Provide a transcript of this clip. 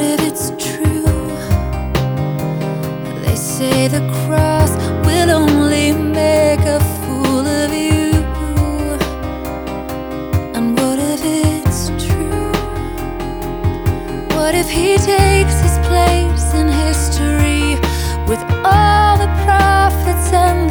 if it's true? They say the cross will only make a fool of you. And what if it's true? What if he takes his place in history with all the prophets and